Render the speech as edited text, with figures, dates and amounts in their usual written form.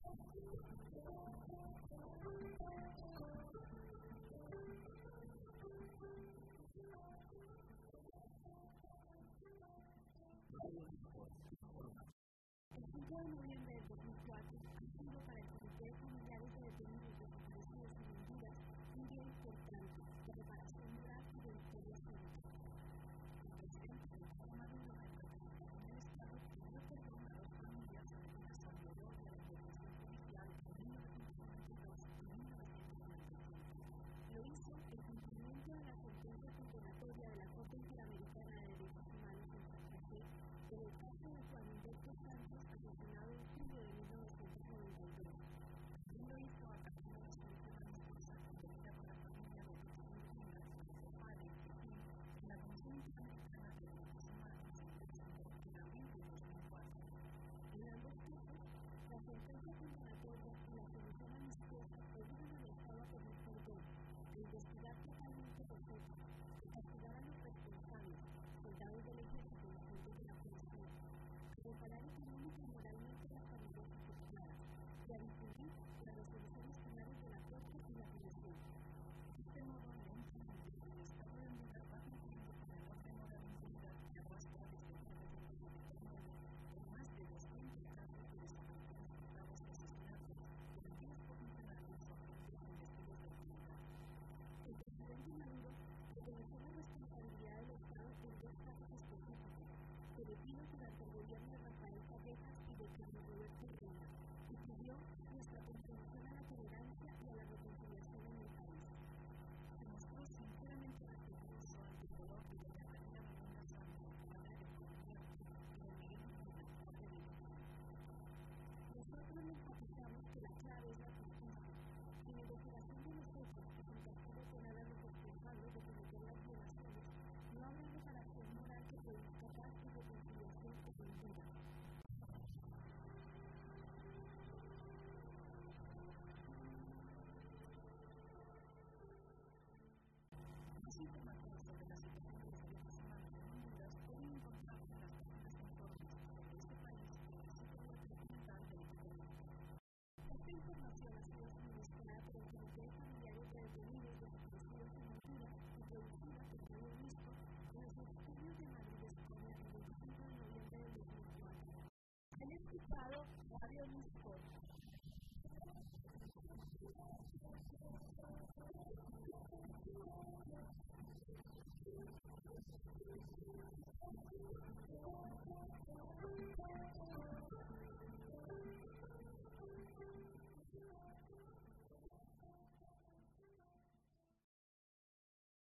El 5 de noviembre del 2004, ha sido para el Comité de Familiares de Detenidos Desaparecidos en Honduras un día importante de reparación moral y de victoria cívica. El presidente Nicolás Maduro, al participar en el Estado, pidió perdón a dos familias sometidas al dolor de la intervención policial en 1992 y 1995. Lo hizo en cumplimiento de la sentencia condenatoria de la Corte Interamericana de Derechos Humanos en Santa Fe en el caso de Juan Humberto Santos, asesinado en julio de 1992. También lo hizo a partir de la solución amistosa obtenida por la familia de Joaquín Rivas, su padre, Joaquín, en la Comisión Interamericana de Derechos Humanos en abril de 2004. En ambos casos, la sentencia condenatoria y la solución amistosa obligan al Estado a pedir perdón, a investigar totalmente los hechos, a castigar a los responsables, soldados del ejército y agentes de la policía, a reparar económica y moralmente las familias afectadas y a difundir las resoluciones finales de la Corte y la Comisión. De este modo, lentamente, el Estado de Honduras va cumpliendo con el orden moral impunidad que arrastra desde 1979 con más de 200 casos de desapariciones forzadas y asesinatos cometidos por funcionarios o agentes investidos de impunidad. El presidente Maduro reconoció la responsabilidad del Estado en dos casos específicos, cometidos durante el gobierno de Rafael Callejas y de Carlos Roberto Reina, y pidió nuestra contribución a la tolerancia y a la reconciliación en el país. Se mostró sinceramente respetuoso ante el dolor de doña María Begoña Santos, madre del comediante, y de Miguel Medina, padre de Nicolás. Nosotros enfatizamos que la clave es la justicia. En la investigación de los hechos y con castigo penal a los responsables de cometer las violaciones, no habrá reparación moral que produzca paz y reconciliación en Honduras. Más información sobre la situación de los derechos humanos en Honduras pueden encontrarse en las páginas de informes sobre este país en el sitio web documental de Wikipedia. Esta información ha sido suministrada por el Comité de Familiares de Detenidos Desaparecidos en Honduras y producida por Radio Disco en los estudios de Madrid, España, el 25 de noviembre del 2004. Han escuchado Radio Disco.